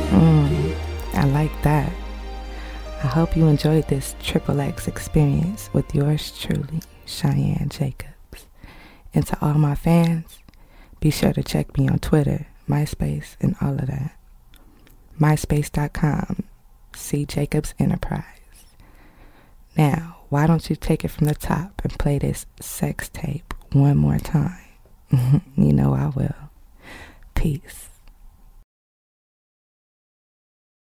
I like that. I hope you enjoyed this Triple X experience with yours truly, Cheyenne Jacobs. And to all my fans, be sure to check me on Twitter, MySpace, and all of that. MySpace.com, C Jacobs Enterprise. Now, why don't you take it from the top and play this sex tape one more time? You know I will. Peace.